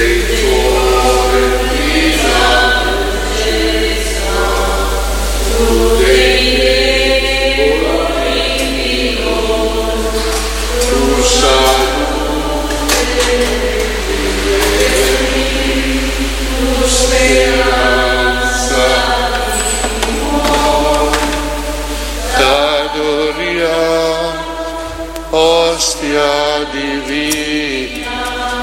Ostia di vita,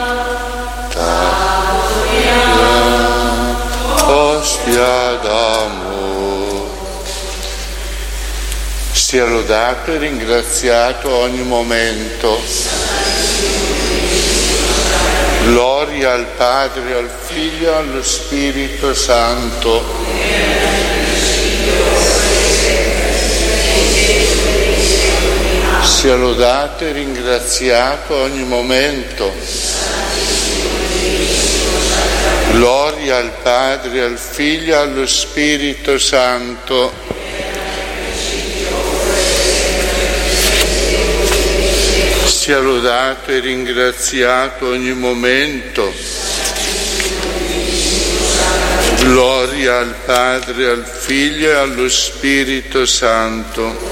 ostia d'amore. Sia lodato e ringraziato ogni momento. Gloria al Padre, al Figlio e allo Spirito Santo. Sia lodato e ringraziato ogni momento. Gloria al Padre, al Figlio e allo Spirito Santo. Sia lodato e ringraziato ogni momento. Gloria al Padre, al Figlio e allo Spirito Santo.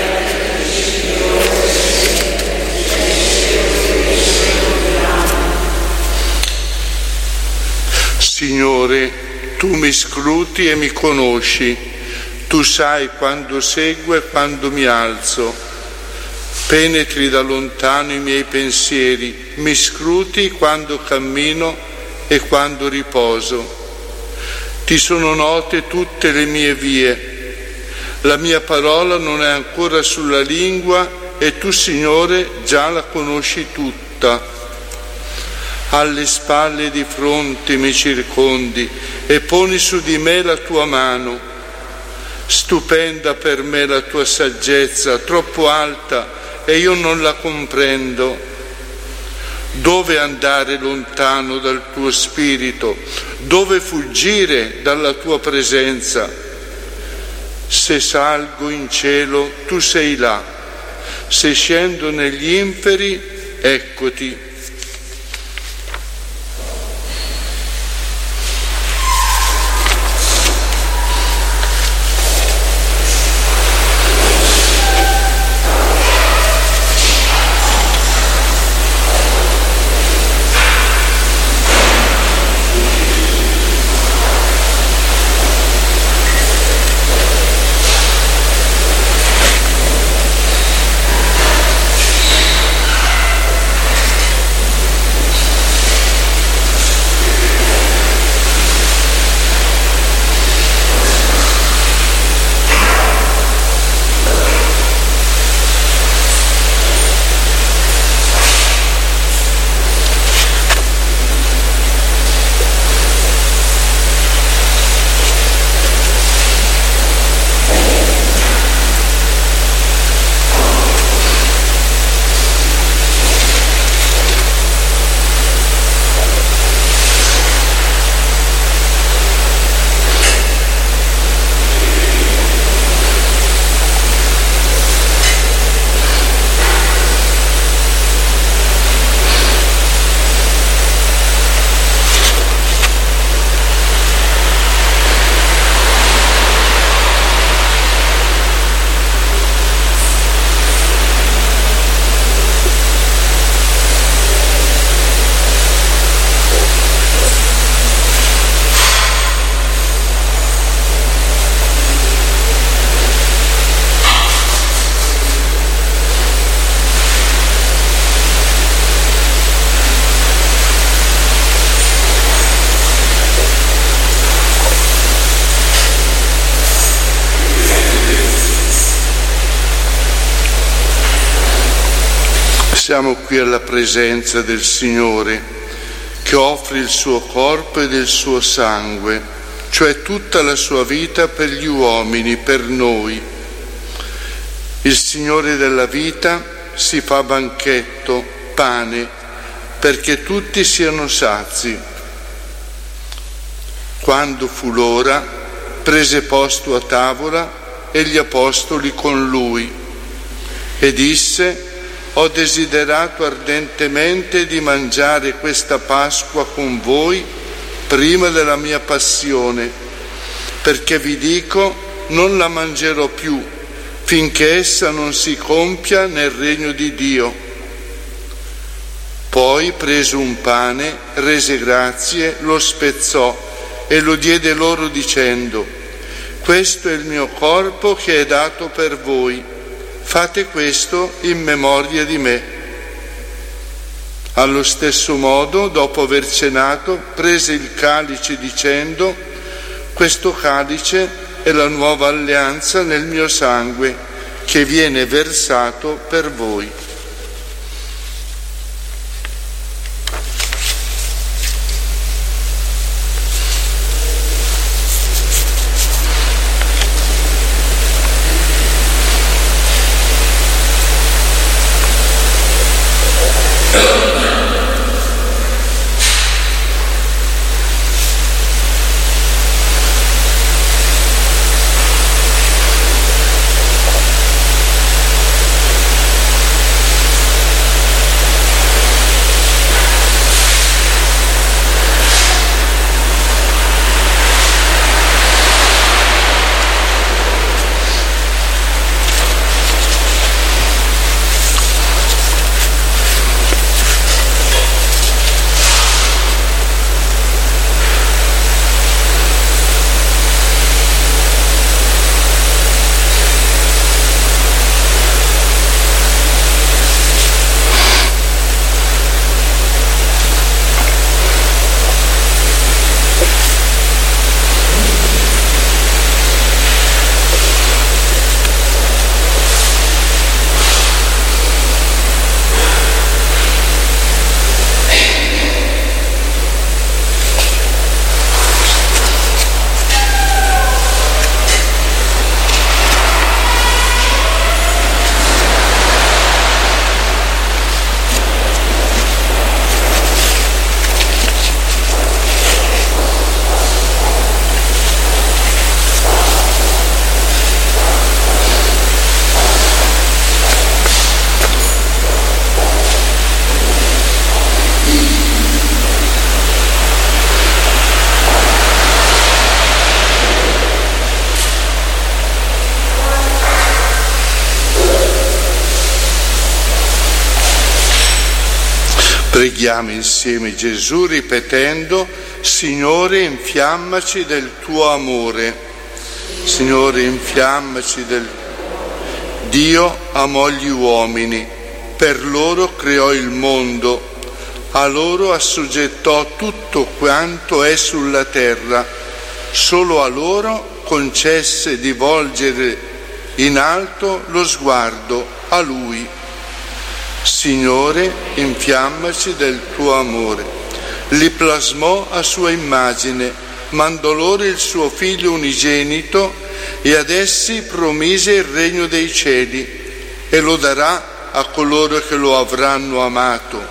Signore, tu mi scruti e mi conosci, tu sai quando seguo e quando mi alzo. Penetri da lontano i miei pensieri, mi scruti quando cammino e quando riposo. Ti sono note tutte le mie vie, la mia parola non è ancora sulla lingua e tu, Signore, già la conosci tutta. Alle spalle e di fronte mi circondi e poni su di me la tua mano. Stupenda per me la tua saggezza, troppo alta e io non la comprendo. Dove andare lontano dal tuo spirito? Dove fuggire dalla tua presenza? Se salgo in cielo, tu sei là. Se scendo negli inferi, eccoti. Siamo qui alla presenza del Signore che offre il suo corpo ed il suo sangue, cioè tutta la sua vita per gli uomini, per noi. Il Signore della vita si fa banchetto, pane, perché tutti siano sazi. Quando fu l'ora, prese posto a tavola e gli apostoli con lui e disse: ho desiderato ardentemente di mangiare questa Pasqua con voi prima della mia passione, perché vi dico, non la mangerò più finché essa non si compia nel regno di Dio. Poi, preso un pane, rese grazie, lo spezzò e lo diede loro dicendo: questo è il mio corpo che è dato per voi, fate questo in memoria di me. Allo stesso modo, dopo aver cenato, prese il calice dicendo: questo calice è la nuova alleanza nel mio sangue, che viene versato per voi. Preghiamo insieme Gesù ripetendo: Signore, infiammaci del tuo amore. Signore, infiammaci del Dio amò gli uomini, per loro creò il mondo, a loro assoggettò tutto quanto è sulla terra, solo a loro concesse di volgere in alto lo sguardo a Lui. Signore, infiammaci del tuo amore. Li plasmò a sua immagine, mandò loro il suo figlio unigenito e ad essi promise il regno dei cieli e lo darà a coloro che lo avranno amato.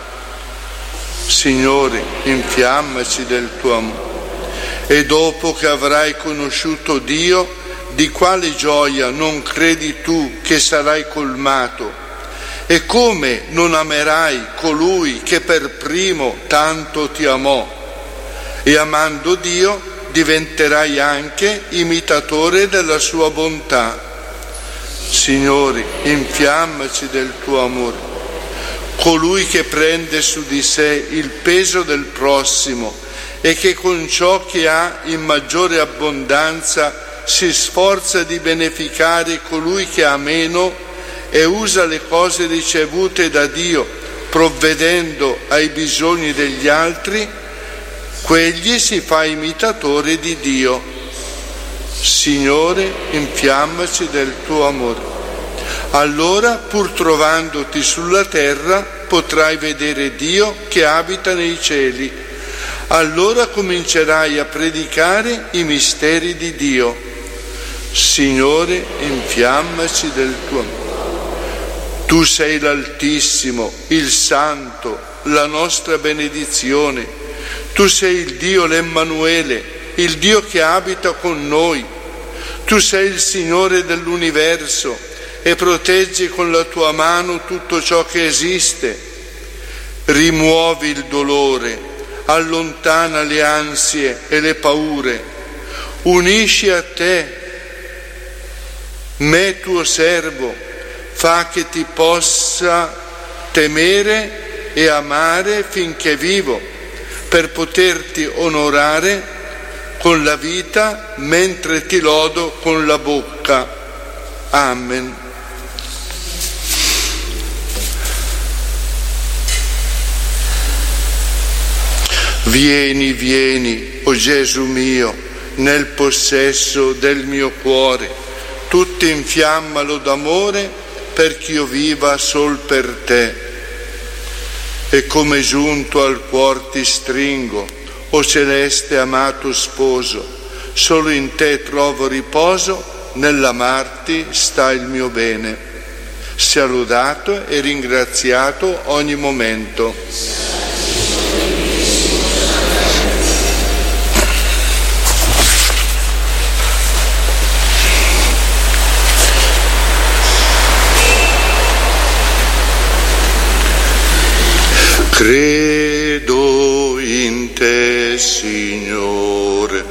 Signore, infiammaci del tuo amore. E dopo che avrai conosciuto Dio, di quale gioia non credi tu che sarai colmato? E come non amerai colui che per primo tanto ti amò? E amando Dio diventerai anche imitatore della sua bontà. Signore, infiammaci del tuo amore. Colui che prende su di sé il peso del prossimo e che con ciò che ha in maggiore abbondanza si sforza di beneficare colui che ha meno e usa le cose ricevute da Dio provvedendo ai bisogni degli altri, quegli si fa imitatore di Dio. Signore, infiammaci del tuo amore. Allora, pur trovandoti sulla terra, potrai vedere Dio che abita nei cieli. Allora comincerai a predicare i misteri di Dio. Signore, infiammaci del tuo amore. Tu sei l'Altissimo, il Santo, la nostra benedizione. Tu sei il Dio l'Emmanuele, il Dio che abita con noi. Tu sei il Signore dell'universo e proteggi con la tua mano tutto ciò che esiste. Rimuovi il dolore, allontana le ansie e le paure. Unisci a te me tuo servo, fa che ti possa temere e amare finché vivo, per poterti onorare con la vita mentre ti lodo con la bocca. Amen. Vieni, vieni, o Gesù mio, nel possesso del mio cuore, tutto infiammalo d'amore perché io viva sol per te. E come giunto al cuor ti stringo, o celeste amato sposo, solo in te trovo riposo, nell'amarti sta il mio bene. Sia lodato e ringraziato ogni momento. Credo in te, Signore,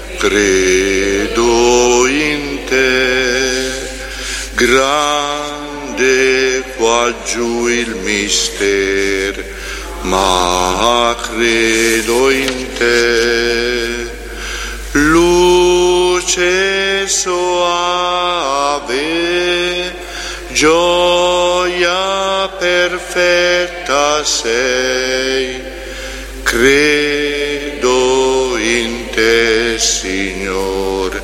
credo in te, grande qua giù il mistero, ma credo in te, luce soave, gioia perfetta sei, credo in te, Signore,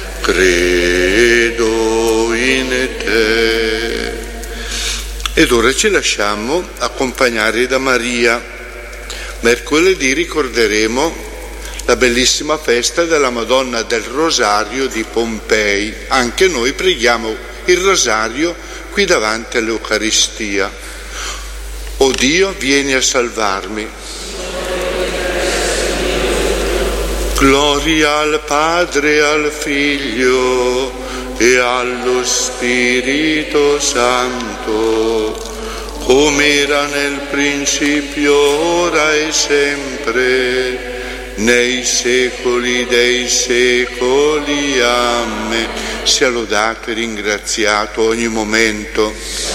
credo in te. Ed ora ci lasciamo accompagnare da Maria. Mercoledì ricorderemo la bellissima festa della Madonna del Rosario di Pompei. Anche noi preghiamo il Rosario qui davanti all'Eucaristia. O Dio, vieni a salvarmi. Gloria al Padre, al Figlio e allo Spirito Santo, come era nel principio, ora e sempre, nei secoli dei secoli. Amen. Sia lodato e ringraziato ogni momento.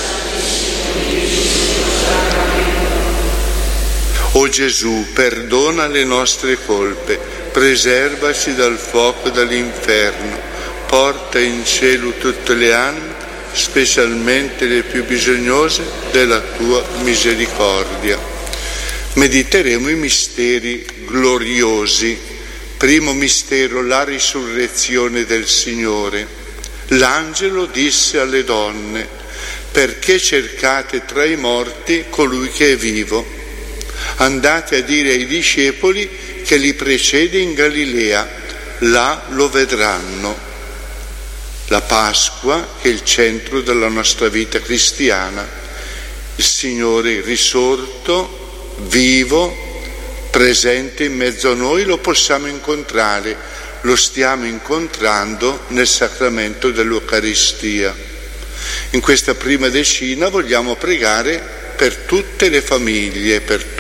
O Gesù, perdona le nostre colpe, preservaci dal fuoco dell'inferno, porta in cielo tutte le anime, specialmente le più bisognose della tua misericordia. Mediteremo i misteri gloriosi. Primo mistero, la risurrezione del Signore. L'angelo disse alle donne: perché cercate tra i morti colui che è vivo? Andate a dire ai discepoli che li precede in Galilea, là lo vedranno. La Pasqua, che è il centro della nostra vita cristiana. Il Signore risorto, vivo, presente in mezzo a noi, lo possiamo incontrare, lo stiamo incontrando nel sacramento dell'Eucaristia. In questa prima decina vogliamo pregare per tutte le famiglie,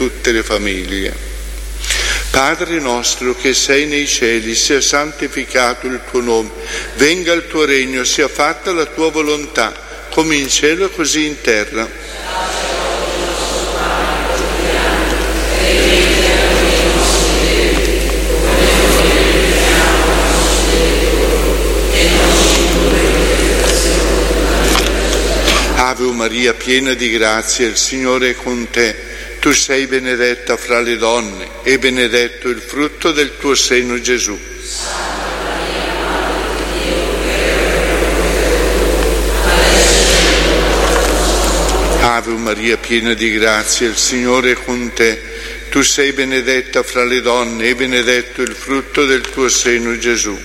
Padre nostro che sei nei cieli, sia santificato il tuo nome, venga il tuo regno, sia fatta la tua volontà, come in cielo e così in terra. Ave Maria, piena di grazia, il Signore è con te. Tu sei benedetta fra le donne e benedetto il frutto del tuo seno, Gesù. Ave Maria, piena di grazia, il Signore è con te. Tu sei benedetta fra le donne e benedetto il frutto del tuo seno, Gesù.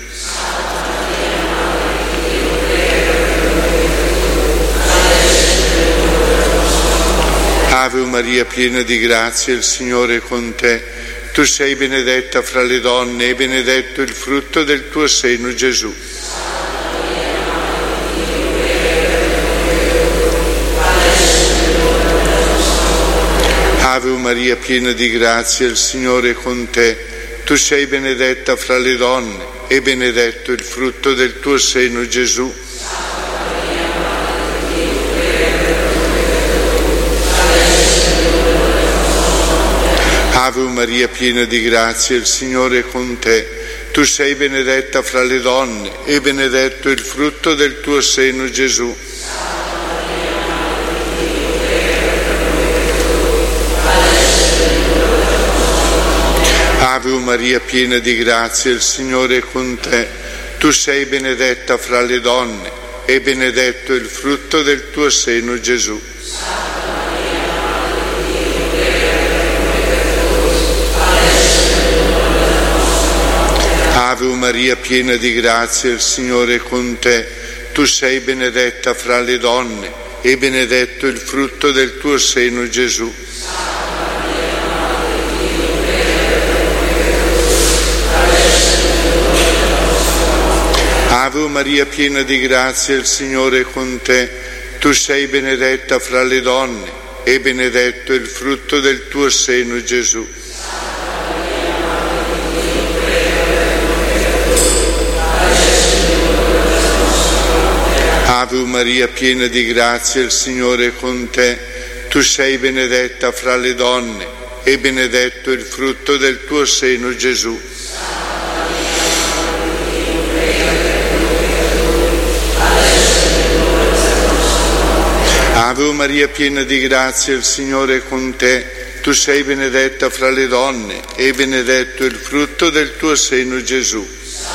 Ave Maria, piena di grazia, il Signore è con te. Tu sei benedetta fra le donne e benedetto il frutto del tuo seno, Gesù. Ave Maria, piena di grazia, il Signore è con te. Tu sei benedetta fra le donne e benedetto il frutto del tuo seno, Gesù. Ave Maria, piena di grazia, il Signore è con te. Tu sei benedetta fra le donne e benedetto il frutto del tuo seno, Gesù. Ave Maria, piena di grazia, il Signore è con te. Tu sei benedetta fra le donne e benedetto il frutto del tuo seno, Gesù. Ave Maria, piena di grazia, il Signore è con te. Tu sei benedetta fra le donne e benedetto il frutto del tuo seno, Gesù. Ave Maria, piena di grazia, il Signore è con te. Tu sei benedetta fra le donne e benedetto il frutto del tuo seno, Gesù. Ave Maria, piena di grazia, il Signore è con te. Tu sei benedetta fra le donne e benedetto il frutto del tuo seno, Gesù. Ave Maria, piena di grazia, il Signore è con te. Tu sei benedetta fra le donne e benedetto il frutto del tuo seno, Gesù.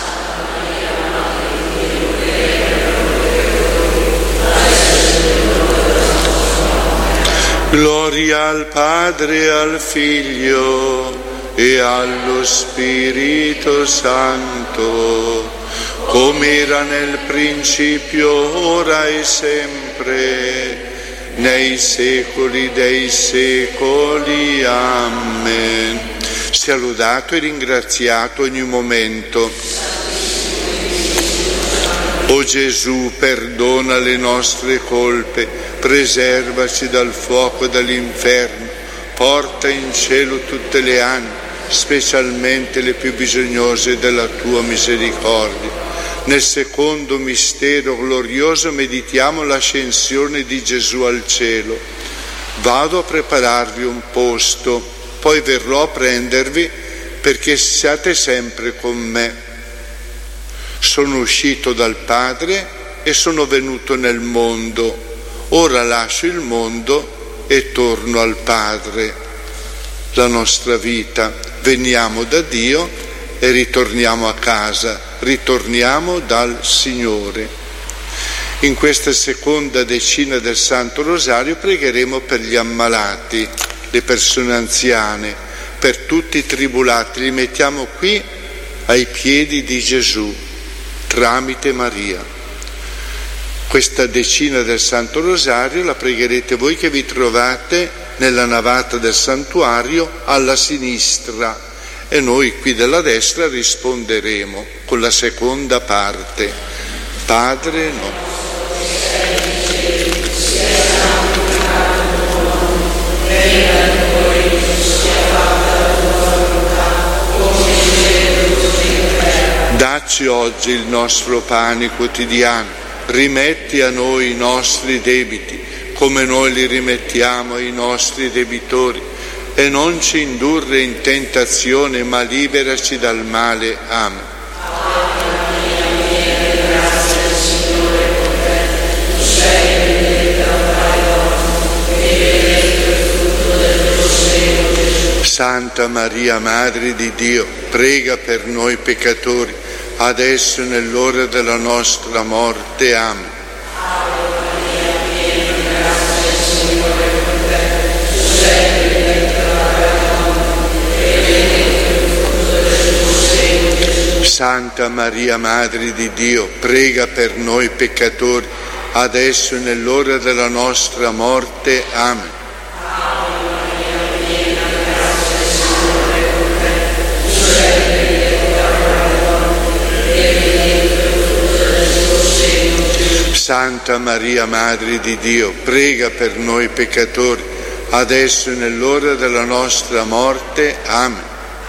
Gloria al Padre, al Figlio e allo Spirito Santo, come era nel principio, ora e sempre, nei secoli dei secoli. Amen. Sia lodato e ringraziato ogni momento. O Gesù, perdona le nostre colpe, preservaci dal fuoco dell'inferno, porta in cielo tutte le anime, specialmente le più bisognose della tua misericordia. Nel secondo mistero glorioso meditiamo l'ascensione di Gesù al cielo. Vado a prepararvi un posto, poi verrò a prendervi perché siate sempre con me. Sono uscito dal Padre e sono venuto nel mondo. Ora lascio il mondo e torno al Padre. La nostra vita, veniamo da Dio e ritorniamo a casa, ritorniamo dal Signore. In questa seconda decina del Santo Rosario pregheremo per gli ammalati, le persone anziane, per tutti i tribulati. Li mettiamo qui ai piedi di Gesù, tramite Maria. Questa decina del Santo Rosario la pregherete voi che vi trovate nella navata del santuario alla sinistra e noi qui della destra risponderemo con la seconda parte. Padre nostro. Dacci oggi il nostro pane quotidiano. Rimetti a noi i nostri debiti, come noi li rimettiamo ai nostri debitori, e non ci indurre in tentazione, ma liberaci dal male. Amen. Santa Maria, Madre di Dio, prega per noi peccatori, adesso e nell'ora della nostra morte. Amen. Santa Maria, Madre di Dio, prega per noi peccatori, adesso e nell'ora della nostra morte. Amen. Santa Maria, Madre di Dio, prega per noi peccatori, adesso e nell'ora della nostra morte. Amen.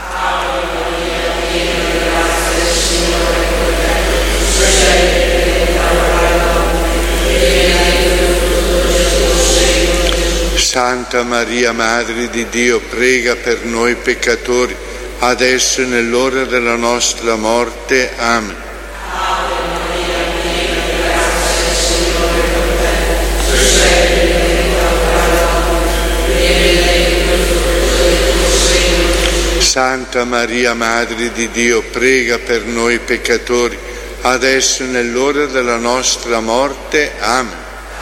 Santa Maria, Madre di Dio, prega per noi peccatori, adesso e nell'ora della nostra morte. Amen. Santa Maria, Madre di Dio, prega per noi peccatori, adesso e nell'ora della nostra morte. Amen.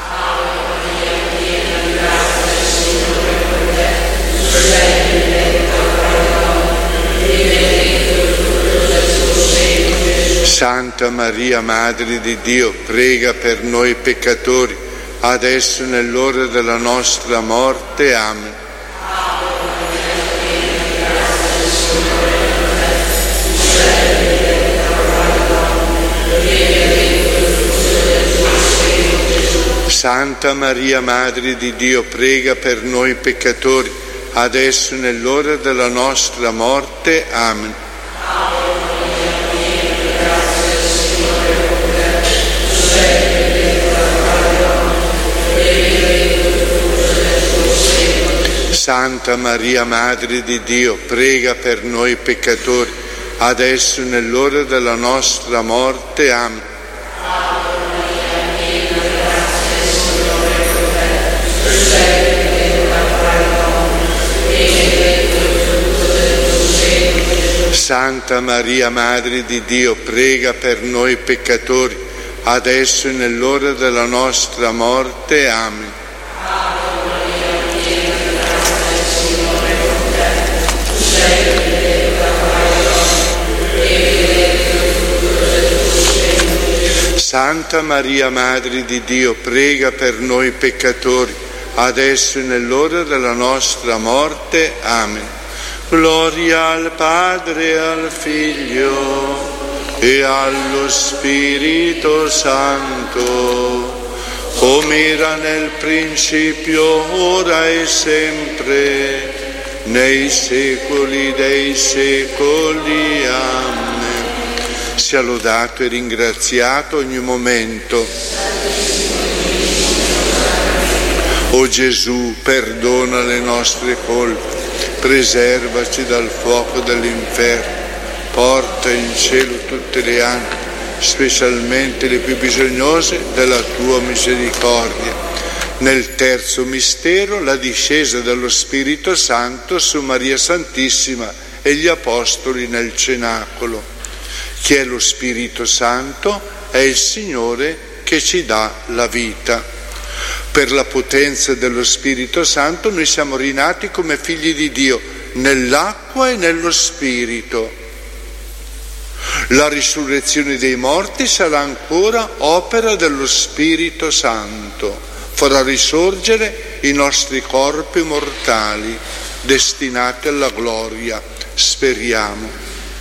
Santa Maria, Madre di Dio, prega per noi peccatori, adesso e nell'ora della nostra morte. Amen. Santa Maria, Madre di Dio, prega per noi peccatori, adesso e nell'ora della nostra morte. Amen. Santa Maria, Madre di Dio, prega per noi peccatori, adesso e nell'ora della nostra morte. Amen. Santa Maria, Madre di Dio, prega per noi peccatori, adesso e nell'ora della nostra morte. Amen. Santa Maria, Madre di Dio, prega per noi peccatori, adesso e nell'ora della nostra morte. Amen. Gloria al Padre, al Figlio e allo Spirito Santo, come era nel principio, ora e sempre, nei secoli dei secoli. Amen. Sia lodato e ringraziato ogni momento. O Gesù, perdona le nostre colpe, preservaci dal fuoco dell'inferno, porta in cielo tutte le anime, specialmente le più bisognose della tua misericordia. Nel terzo mistero, la discesa dello Spirito Santo su Maria Santissima e gli Apostoli nel cenacolo. Chi è lo Spirito Santo? È il Signore che ci dà la vita. Per la potenza dello Spirito Santo noi siamo rinati come figli di Dio, nell'acqua e nello Spirito. La risurrezione dei morti sarà ancora opera dello Spirito Santo, farà risorgere i nostri corpi mortali, destinati alla gloria, speriamo.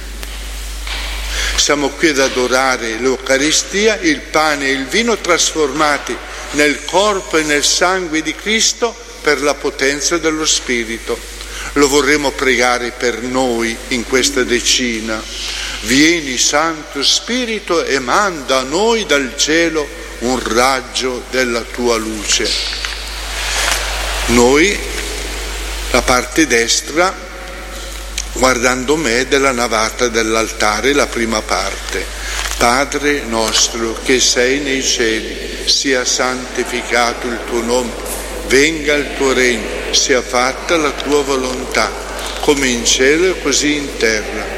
Siamo qui ad adorare l'Eucaristia, il pane e il vino trasformati nel corpo e nel sangue di Cristo per la potenza dello Spirito. Lo vorremmo pregare per noi in questa decina. Vieni, Santo Spirito, e manda a noi dal cielo un raggio della tua luce. Noi, la parte destra, guardando me, della navata dell'altare, la prima parte. Padre nostro che sei nei cieli, sia santificato il tuo nome, venga il tuo regno, sia fatta la tua volontà, come in cielo e così in terra.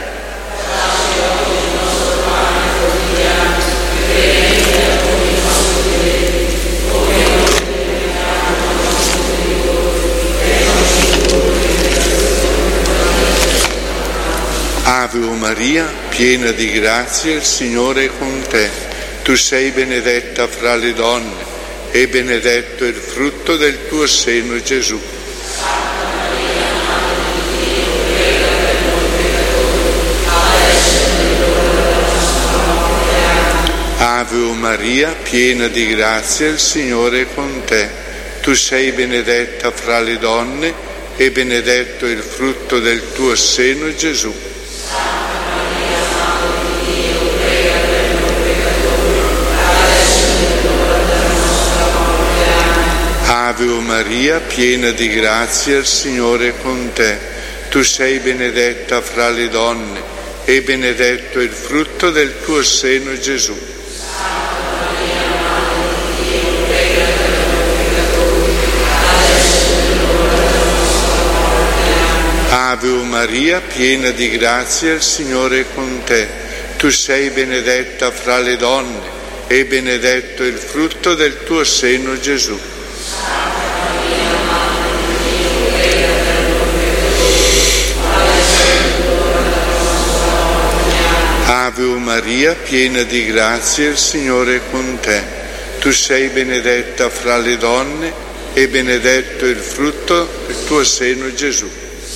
Ave Maria, piena di grazia, il Signore è con te. Tu sei benedetta fra le donne e benedetto è il frutto del tuo seno, Gesù. Ave Maria, piena di grazia, il Signore è con te. Tu sei benedetta fra le donne e benedetto il frutto del tuo seno, Gesù. Ave Maria, piena di grazia, il Signore è con te. Tu sei benedetta fra le donne e benedetto il frutto del tuo seno, Gesù. Ave Maria, piena di grazia, il Signore è con te. Tu sei benedetta fra le donne e benedetto il frutto del tuo seno, Gesù. Ave Maria, piena di grazia, il Signore è con te. Tu sei benedetta fra le donne e benedetto il frutto del tuo seno, Gesù.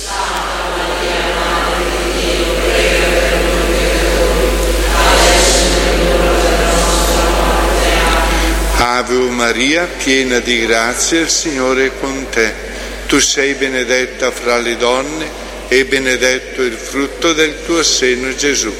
Ave Maria, piena di grazia, il Signore è con te. Tu sei benedetta fra le donne e benedetto il frutto del tuo seno, Gesù.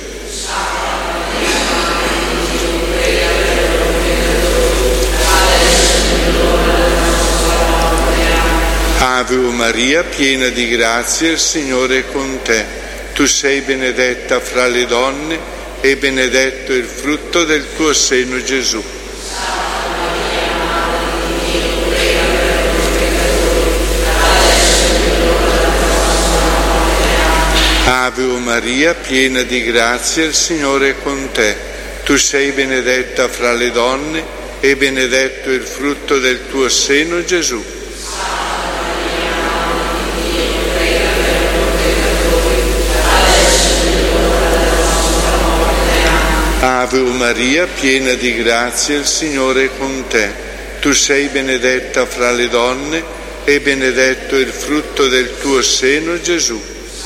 Ave Maria, piena di grazia, il Signore è con te. Tu sei benedetta fra le donne e benedetto il frutto del tuo seno, Gesù. Ave Maria, piena di grazia, il Signore è con te. Tu sei benedetta fra le donne e benedetto il frutto del tuo seno, Gesù. Ave Maria, piena di grazia, il Signore è con te. Tu sei benedetta fra le donne e benedetto il frutto del tuo seno, Gesù.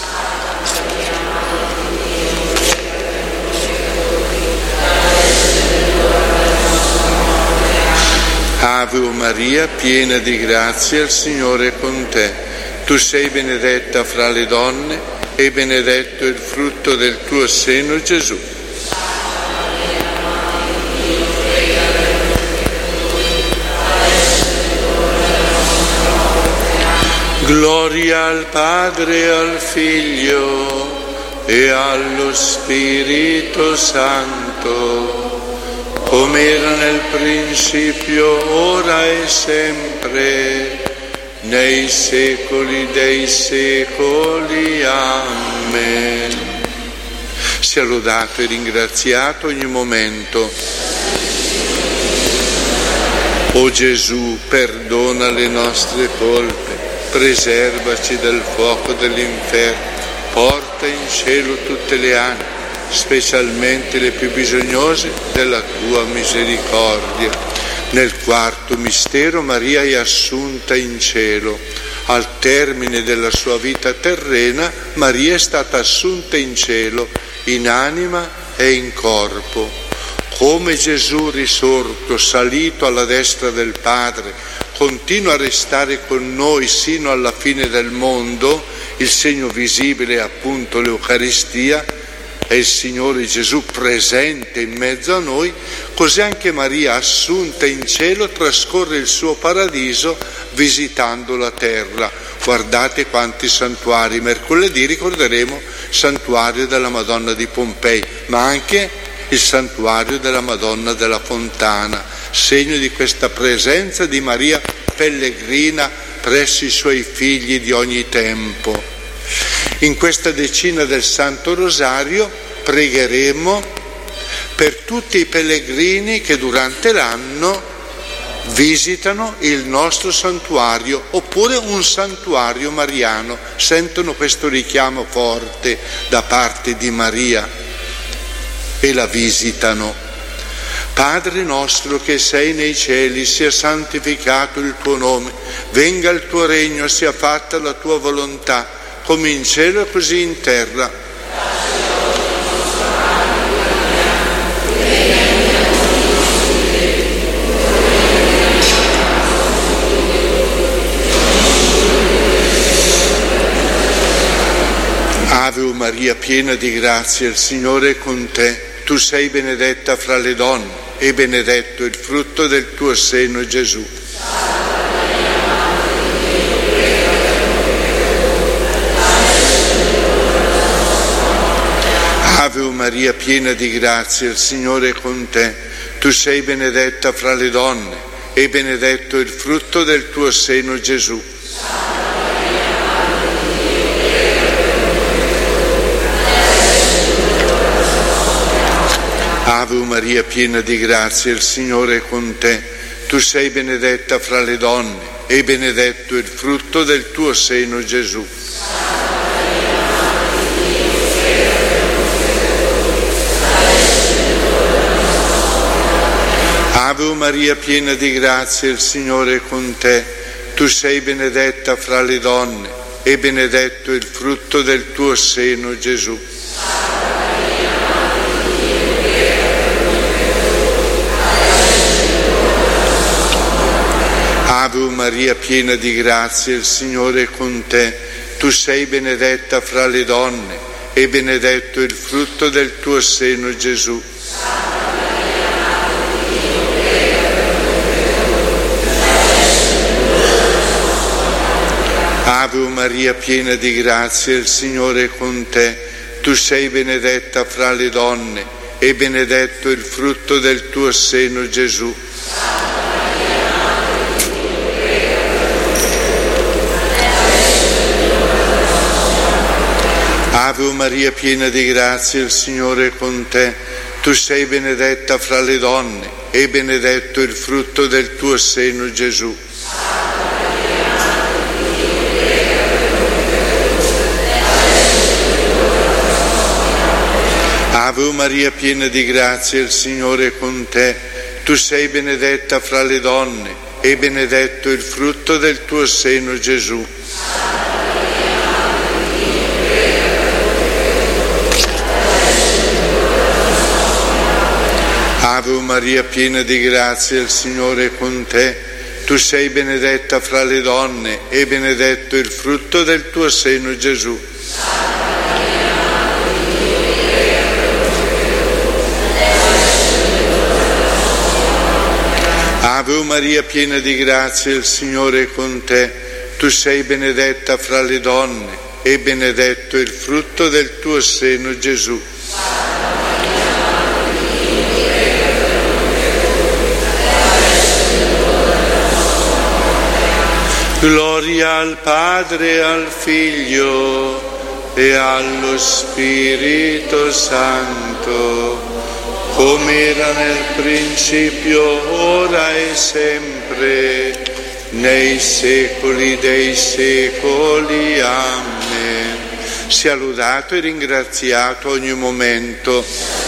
Ave Maria, piena di grazia, il Signore è con te. Tu sei benedetta fra le donne e benedetto il frutto del tuo seno, Gesù. Gloria al Padre e al Figlio e allo Spirito Santo, come era nel principio, ora e sempre, nei secoli dei secoli. Amen. Sia lodato e ringraziato ogni momento. O Gesù, perdona le nostre colpe, preservaci dal fuoco dell'inferno, porta in cielo tutte le anime, specialmente le più bisognose della tua misericordia. Nel quarto mistero Maria è assunta in cielo. Al termine della sua vita terrena, Maria è stata assunta in cielo, in anima e in corpo. Come Gesù risorto, salito alla destra del Padre, continua a restare con noi sino alla fine del mondo, il segno visibile è appunto l'Eucaristia, è il Signore Gesù presente in mezzo a noi, così anche Maria, assunta in cielo, trascorre il suo paradiso visitando la terra. Guardate quanti santuari. Mercoledì ricorderemo il santuario della Madonna di Pompei, ma anche il santuario della Madonna della Fontana, segno di questa presenza di Maria pellegrina presso i suoi figli di ogni tempo. In questa decina del Santo Rosario pregheremo per tutti i pellegrini che durante l'anno visitano il nostro santuario oppure un santuario mariano, sentono questo richiamo forte da parte di Maria e la visitano. Padre nostro che sei nei cieli, sia santificato il tuo nome, venga il tuo regno, sia fatta la tua volontà, come in cielo e così in terra. Maria, piena di grazia, il Signore è con te. Tu sei benedetta fra le donne e benedetto il frutto del tuo seno, Gesù. Ave Maria, piena di grazia, il Signore è con te. Tu sei benedetta fra le donne e benedetto il frutto del tuo seno, Gesù. Ave Maria, piena di grazia, il Signore è con te. Tu sei benedetta fra le donne e benedetto il frutto del tuo seno, Gesù. Ave Maria, piena di grazia, il Signore è con te. Tu sei benedetta fra le donne e benedetto il frutto del tuo seno, Gesù. Ave Maria, piena di grazia, il Signore è con te. Tu sei benedetta fra le donne e benedetto il frutto del tuo seno, Gesù. Ave Maria, piena di grazia, il Signore è con te. Tu sei benedetta fra le donne e benedetto il frutto del tuo seno, Gesù. Ave Maria, piena di grazia, il Signore è con te. Tu sei benedetta fra le donne e benedetto il frutto del tuo seno, Gesù. Ave Maria, piena di grazia, il Signore è con te. Tu sei benedetta fra le donne e benedetto il frutto del tuo seno, Gesù. Ave Maria, piena di grazia, il Signore è con te. Tu sei benedetta fra le donne e benedetto il frutto del tuo seno, Gesù. Ave Maria, piena di grazia, il Signore è con te. Tu sei benedetta fra le donne e benedetto il frutto del tuo seno, Gesù. Gloria al Padre, al Figlio e allo Spirito Santo, come era nel principio, ora e sempre, nei secoli dei secoli. Amen. Sia lodato e ringraziato ogni momento.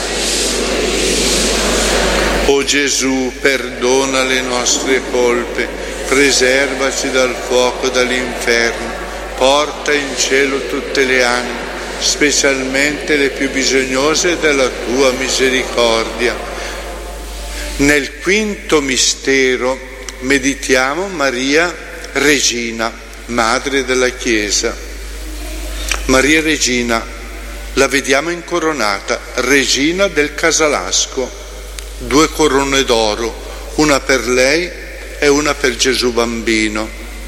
O Gesù, perdona le nostre colpe, preservaci dal fuoco dall'inferno, porta in cielo tutte le anime, specialmente le più bisognose della tua misericordia. Nel quinto mistero meditiamo Maria Regina, Madre della Chiesa. Maria Regina, la vediamo incoronata, Regina del Casalasco, 2 corone d'oro, una per lei e una per Gesù bambino.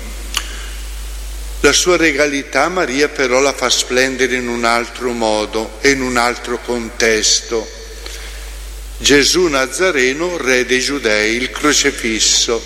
La sua regalità Maria però la fa splendere in un altro modo e in un altro contesto. Gesù Nazareno, re dei Giudei, il crocefisso.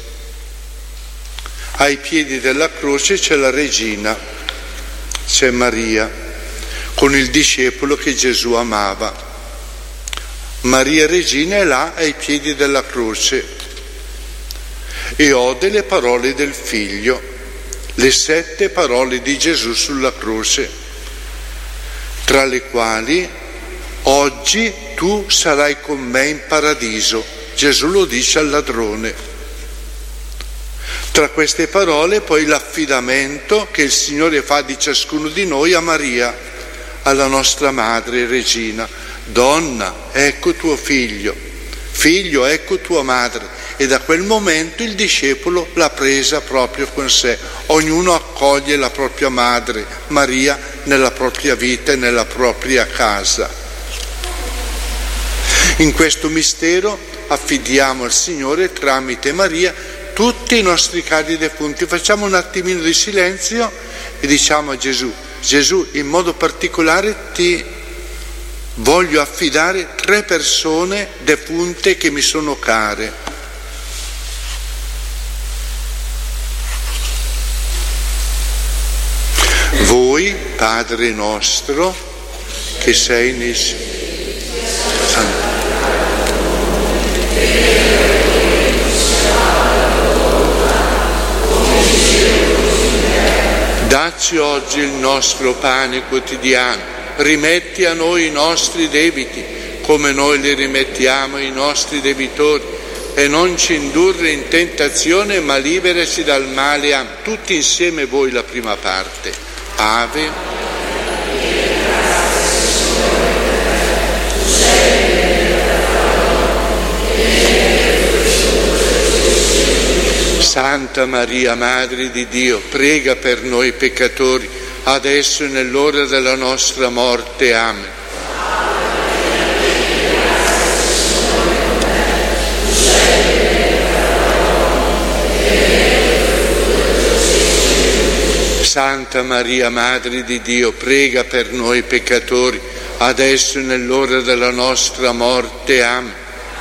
Ai piedi della croce c'è la regina, c'è Maria, con il discepolo che Gesù amava. Maria Regina è là ai piedi della croce e ode le parole del Figlio, le 7 parole di Gesù sulla croce, tra le quali: oggi tu sarai con me in paradiso. Gesù lo dice al ladrone. Tra queste parole poi l'affidamento che il Signore fa di ciascuno di noi a Maria, alla nostra Madre Regina. Donna, ecco tuo figlio. Figlio, ecco tua madre. E da quel momento il discepolo l'ha presa proprio con sé. Ognuno accoglie la propria madre, Maria, nella propria vita e nella propria casa. In questo mistero affidiamo al Signore tramite Maria tutti i nostri cari defunti. Facciamo un attimino di silenzio e diciamo a Gesù: Gesù, in modo particolare ti voglio affidare 3 persone defunte che mi sono care. Voi, Padre nostro, che sei nei Santo. Dacci oggi il nostro pane quotidiano, rimetti a noi i nostri debiti, come noi li rimettiamo ai nostri debitori, e non ci indurre in tentazione, ma liberaci dal male. Tutti insieme voi la prima parte. Ave. Santa Maria, Madre di Dio, prega per noi peccatori, adesso e nell'ora della nostra morte. Amen. Santa Maria, Madre di Dio, prega per noi peccatori, adesso e nell'ora della nostra morte. Amen.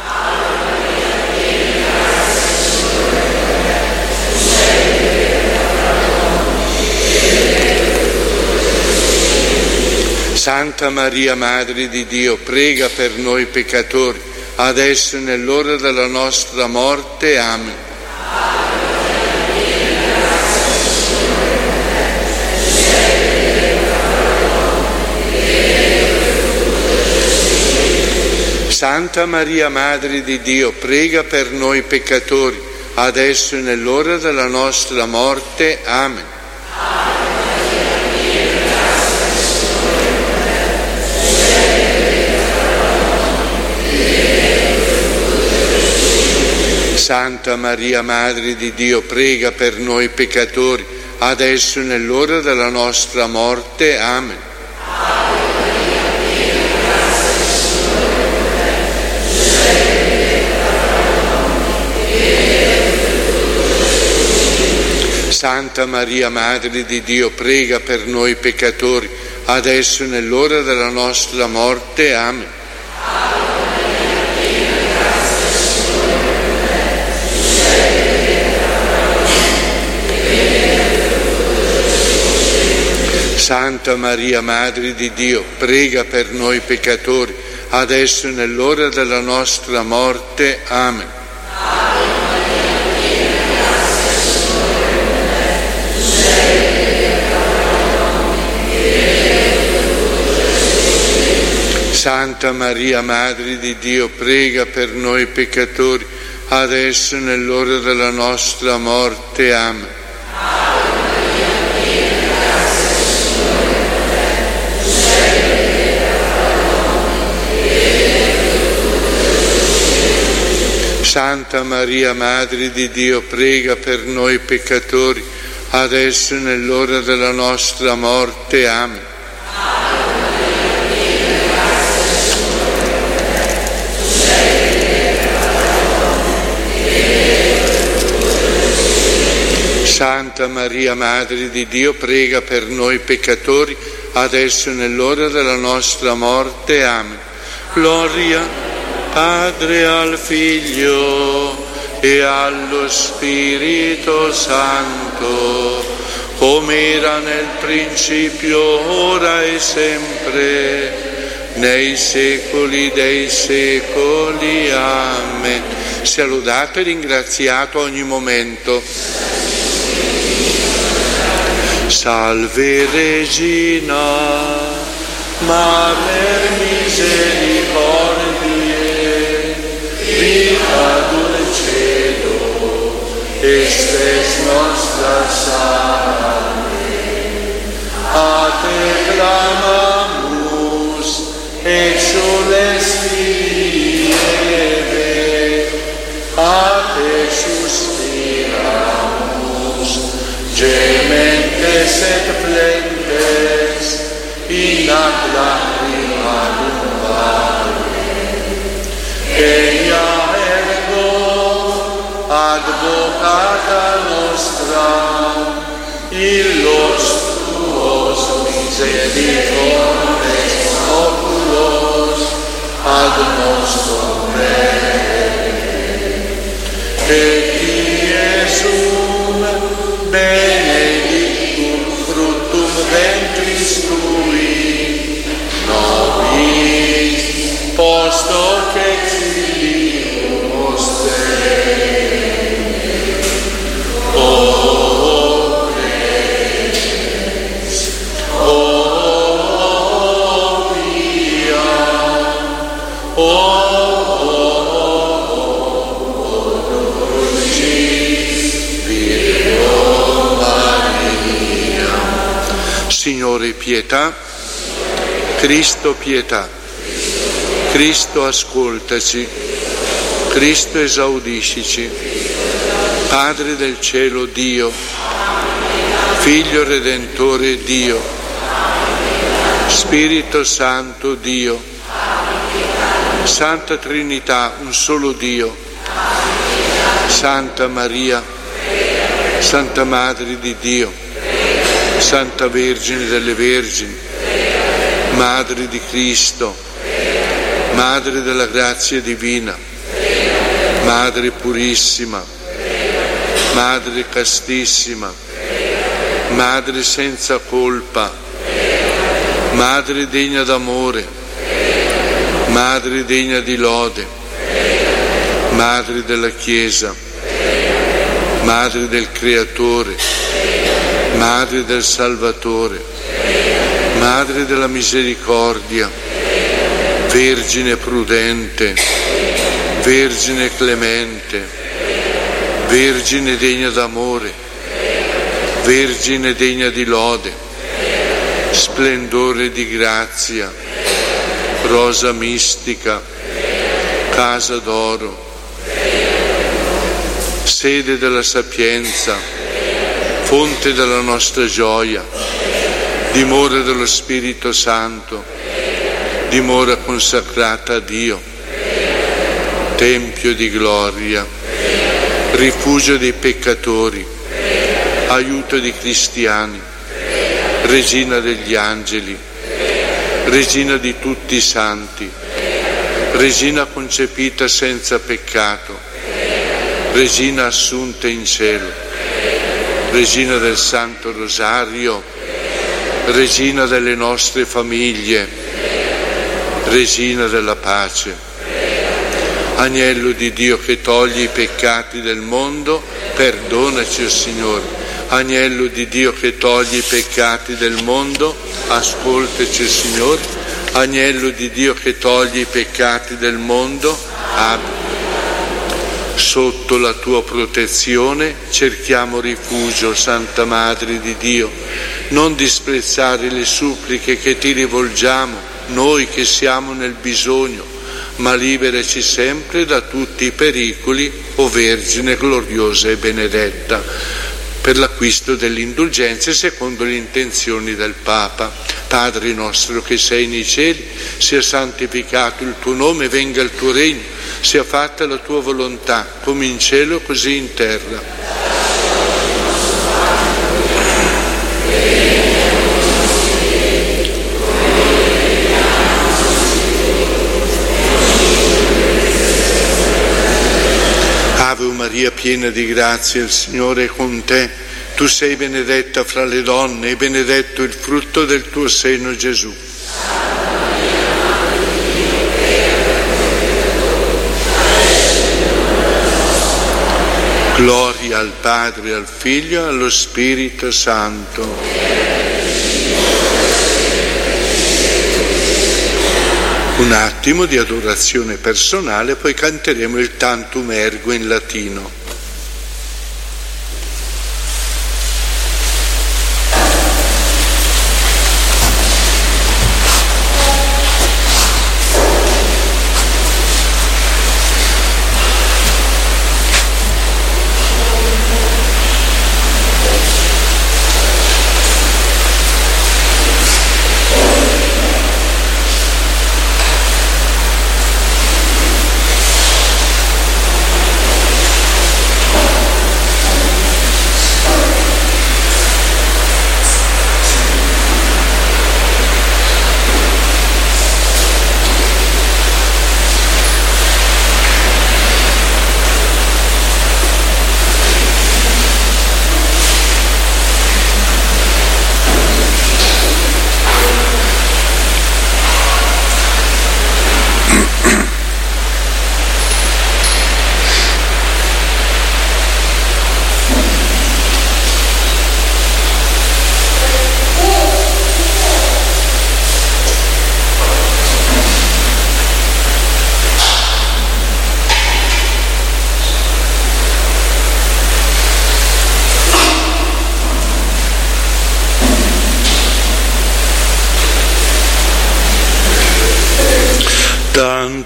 Santa Maria, Madre di Dio, prega per noi peccatori, adesso e nell'ora della nostra morte. Amen. Santa Maria, Madre di Dio, prega per noi peccatori, adesso e nell'ora della nostra morte. Amen. Santa Maria, Madre di Dio, prega per noi peccatori, adesso e nell'ora della nostra morte. Amen. Santa Maria, Madre di Dio, prega per noi peccatori, adesso e nell'ora della nostra morte. Amen. Santa Maria, Madre di Dio, prega per noi peccatori, adesso e nell'ora della nostra morte. Amen. Santa Maria, Madre di Dio, prega per noi peccatori, adesso e nell'ora della nostra morte. Amen. Santa Maria, Madre di Dio, prega per noi peccatori, adesso e nell'ora della nostra morte. Amen. Santa Maria, Madre di Dio, prega per noi peccatori, adesso e nell'ora della nostra morte. Amen. Gloria Padre, al Figlio e allo Spirito Santo, come era nel principio, ora e sempre, nei secoli dei secoli. Amen. Sia lodato e ringraziato ogni momento. Salve Regina, Mater misericordiae, vita dulcedo, estes nostra salve. A te clamamus, exules Eve, a te suspiramus, gementes et plentes, beata nostra, illos tuos misericordes oculos ad nostrum et Iesum benedictum fructum ventris tui, nobis post hoc exilium Signore pietà, Cristo pietà, Cristo ascoltaci, Cristo esaudiscici, Padre del cielo Dio, Figlio Redentore Dio, Spirito Santo Dio, Santa Trinità, un solo Dio, Santa Maria, Santa Madre di Dio, Santa Vergine delle Vergini, Madre di Cristo, Madre della grazia divina, Madre purissima, Madre castissima, Madre senza colpa, Madre degna d'amore, Madre degna di lode, Madre della Chiesa, Madre del Creatore, Madre del Salvatore, Madre della Misericordia, Vergine prudente, Vergine clemente, Vergine degna d'amore, Vergine degna di lode, splendore di grazia, rosa mistica, casa d'oro, sede della sapienza, fonte della nostra gioia, dimora dello Spirito Santo, dimora consacrata a Dio, tempio di gloria, rifugio dei peccatori, aiuto dei cristiani, regina degli angeli, regina di tutti i santi, regina concepita senza peccato, regina assunta in cielo, regina del Santo Rosario, regina delle nostre famiglie, regina della pace, agnello di Dio che toglie i peccati del mondo, perdonaci, o Signore. Agnello di Dio che toglie i peccati del mondo, ascoltaci, Signore. Agnello di Dio che toglie i peccati del mondo, abbi. Sotto la tua protezione cerchiamo rifugio, Santa Madre di Dio. Non disprezzare le suppliche che ti rivolgiamo, noi che siamo nel bisogno, ma liberaci sempre da tutti i pericoli, o Vergine gloriosa e benedetta, per l'acquisto delle indulgenze secondo le intenzioni del Papa. Padre nostro che sei nei cieli, sia santificato il tuo nome, venga il tuo regno, sia fatta la tua volontà, come in cielo così in terra. Ave Maria, piena di grazia, il Signore è con te. Tu sei benedetta fra le donne e benedetto il frutto del tuo seno, Gesù. Gloria al Padre, al Figlio e allo Spirito Santo. Un attimo di adorazione personale, poi canteremo il Tantum Ergo in latino.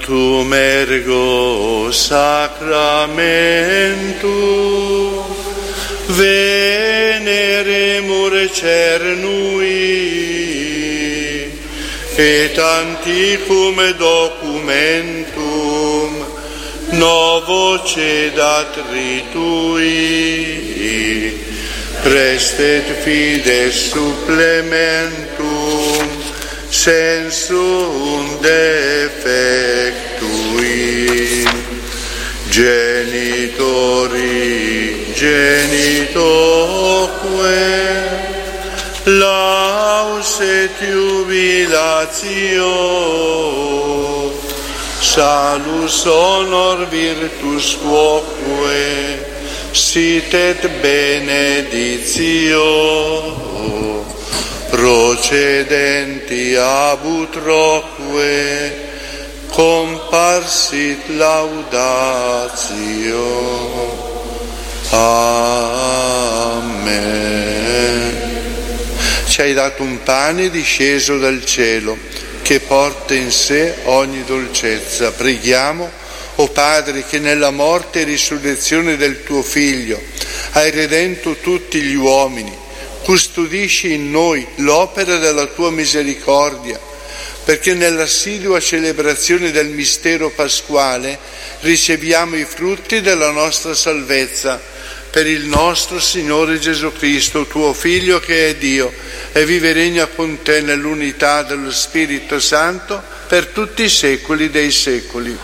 Sanctum ergo sacramentum veneremur cernui et antiquum documentum novo cedat ritui prestet fides supplementum sensum defectui genitori genitoque laus et jubilatio salus honor virtus quoque sit et beneditio procedenti ab utroque comparsit laudatio. Amen. Ci hai dato un pane disceso dal cielo che porta in sé ogni dolcezza. Preghiamo, o Padre, che nella morte e risurrezione del tuo Figlio hai redento tutti gli uomini, custodisci in noi l'opera della tua misericordia, perché nell'assidua celebrazione del mistero pasquale riceviamo i frutti della nostra salvezza. Per il nostro Signore Gesù Cristo, tuo Figlio, che è Dio, e vive e regna con te nell'unità dello Spirito Santo per tutti i secoli dei secoli.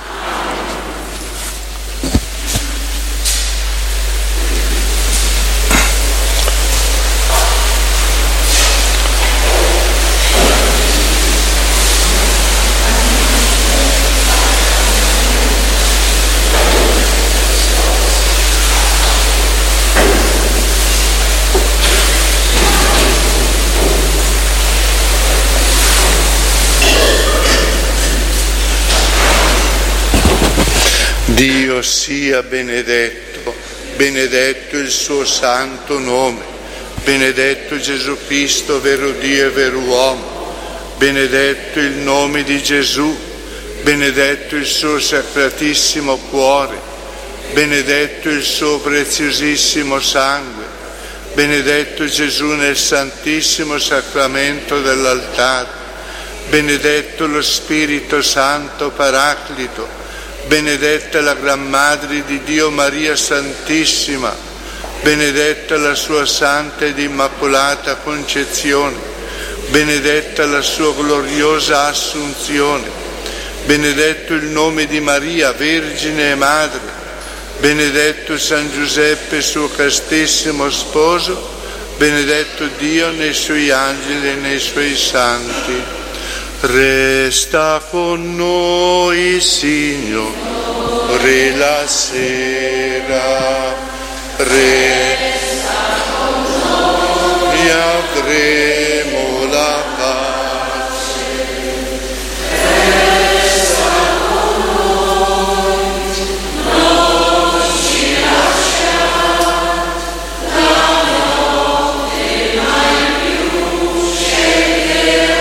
Dio sia benedetto, benedetto il suo santo nome, benedetto Gesù Cristo, vero Dio e vero uomo, benedetto il nome di Gesù, benedetto il suo sacratissimo cuore, benedetto il suo preziosissimo sangue, benedetto Gesù nel santissimo sacramento dell'altare, benedetto lo Spirito Santo Paraclito, benedetta la Gran Madre di Dio Maria Santissima, benedetta la sua santa ed immacolata concezione, benedetta la sua gloriosa assunzione, benedetto il nome di Maria, Vergine e Madre, benedetto San Giuseppe, suo castissimo sposo, benedetto Dio nei suoi angeli e nei suoi santi. Resta con noi, Signore, la sera, resta con noi, avremo la pace. Resta con noi, non ci lasciare, la notte mai più scenderà.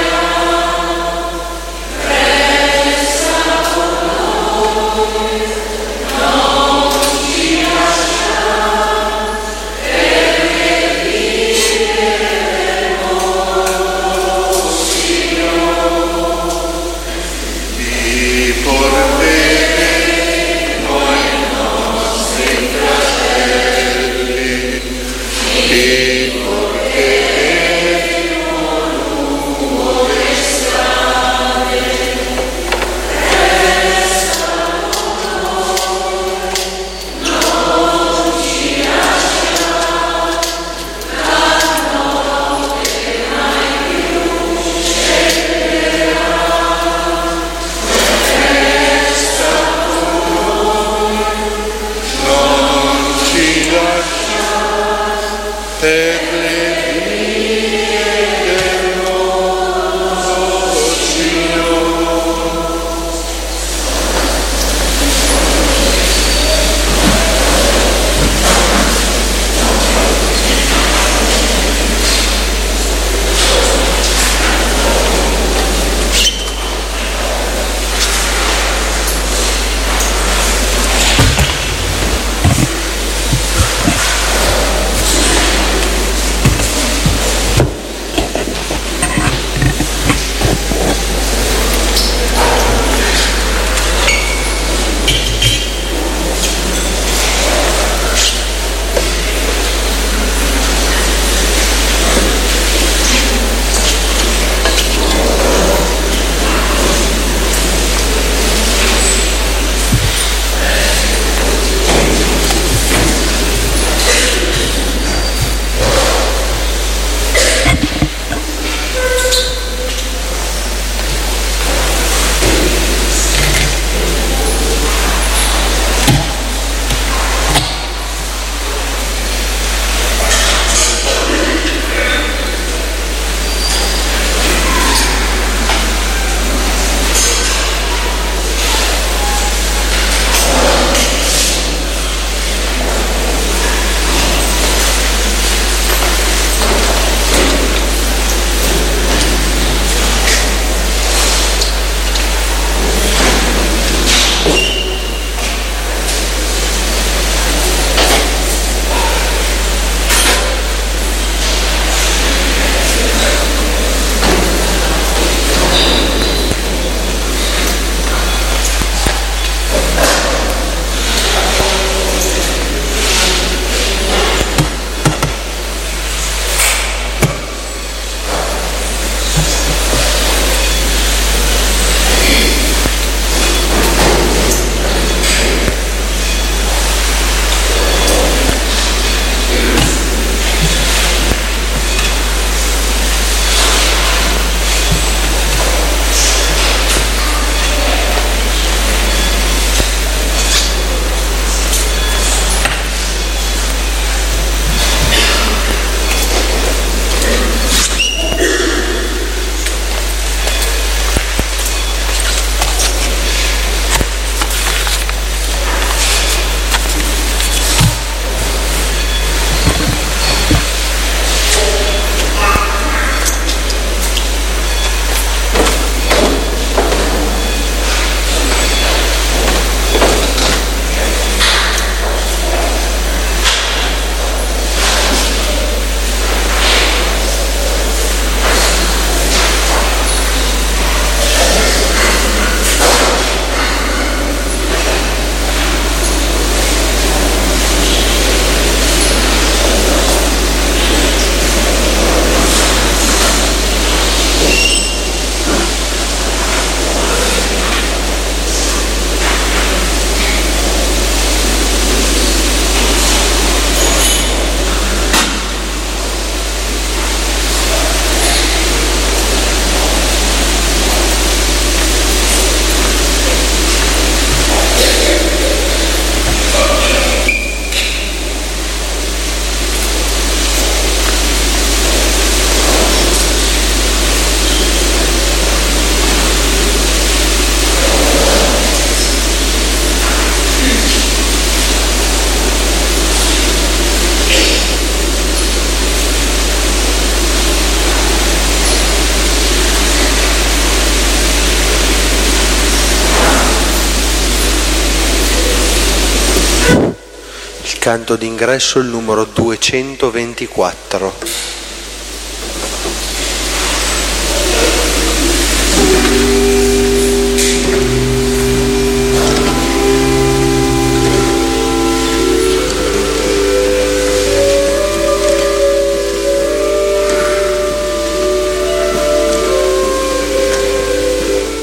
canto d'ingresso il numero 224.